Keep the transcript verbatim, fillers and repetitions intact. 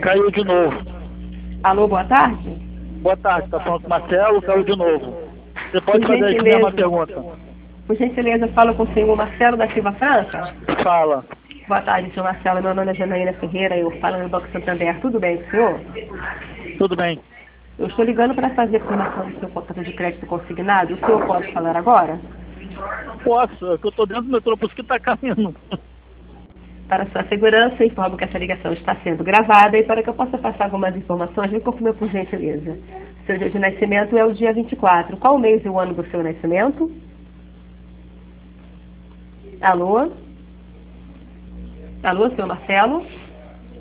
Caiu de novo. Alô, boa tarde? Boa tarde, tá falando com o Marcelo, caiu de novo. Você pode Por fazer a gentileza. mesma pergunta? Por gentileza, falo com o senhor Marcelo da Silva França? Fala. Boa tarde, senhor Marcelo. Meu nome é Janaína Ferreira, eu falo no Banco Santander. Tudo bem com o senhor? Tudo bem. Eu estou ligando para fazer a formação do seu contrato de crédito consignado. O senhor pode falar agora? Posso, é que eu tô dentro do metrô, por isso que tá caindo. Para sua segurança, informo que essa ligação está sendo gravada e para que eu possa passar algumas informações, me confirme por gentileza. Seu dia de nascimento é o dia vinte e quatro. Qual o mês e o ano do seu nascimento? Alô? Alô, senhor Marcelo?